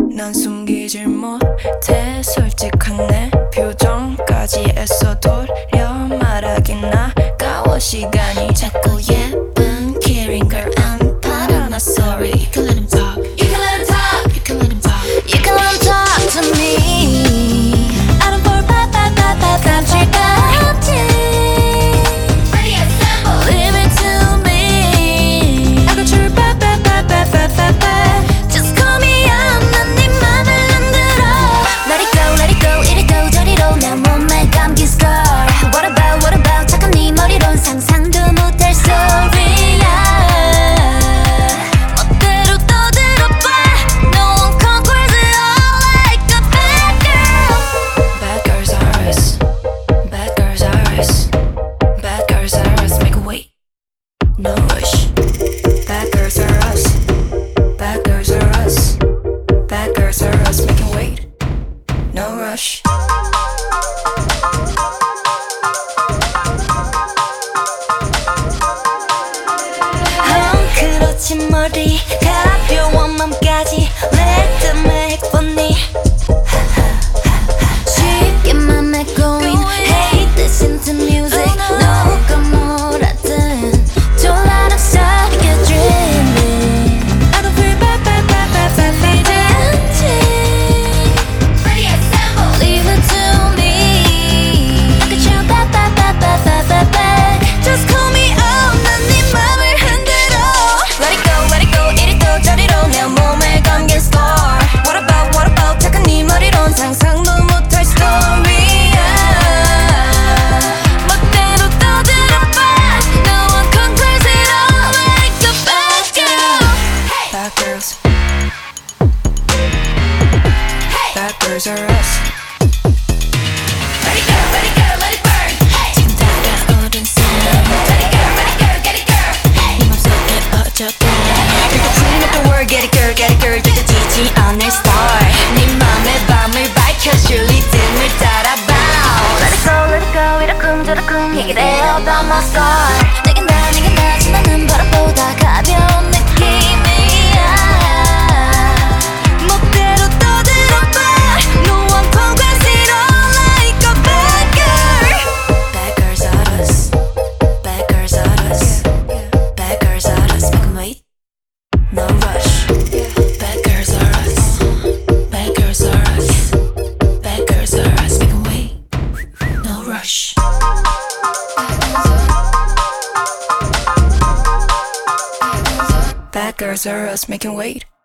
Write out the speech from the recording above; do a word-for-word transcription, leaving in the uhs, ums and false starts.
난 숨기질 못해 솔직한 내 표정까지 애써 돌려 말하긴 아까워 시간이 자꾸 예쁜 kidding girl I'm part of my story. You can let him talk. You can let him talk. You can let him talk. You can let him talk to me. I don't fall back back back back back back back to ready assemble. Leave it to me. I got your back back back back back back back. Just call me up. 난 네 맘을 흔들어. Let it go let it go 이리도 저리로 내 몸에 감긴 scar. What about what about 착한 네 머리론 상상도 못할 소리야. 멋대로 떠들어봐. No one conquers it all like a bad girl. Bad girls are us. Bad girls are us. Bad girls are us. Make a wait. No rush. Bad girls are us. Bad girls are us. Bad girls are us. Make a wait. No rush. 헝클어진 머리 가벼운 맘까지 Let them make funny. 쉽게 맘에 going Hate this into music. 누가 뭐라든 졸라놨어 You're dreaming. I don't feel bad bad bad bad bad bad bad. Ready assemble. Leave it to me. I got your back back back back back back back. Just call me up. 난 네 맘을 흔들어. Let it go let it go 이리도 저리로 내 몸에 감긴 scar. What about what about 착한 네 머리론 상상도 못할 story야. 멋대로 떠들어봐. No one conquers it all like a bad girl. Bad girls. Bad girls are us. Let it go let it go let it burn. 지금 다가오는 순간 Let it go let it go get it girl. 네 맘속에 어쩌고 You're clean up the world. Get it girl get it girl. 뒤처지지 않을 star. 네 맘의 밤을 밝혀줄 리듬을 따라봐. Let it go let it go 이러쿵저러쿵 얘기를 해 about my scar. 내겐 다 내겐 다 지나는 바람보다 가벼운 느낌이야. 멋대로 떠들어봐. No one conquers it all like a bad girl. Bad girls are us. Bad girls are us. Bad girls are us. Make 'em wait. No rush. Bad girls are us. Bad girls are us. Bad girls are us. Make 'em wait. No rush. Bad girls are us. Make 'em wait.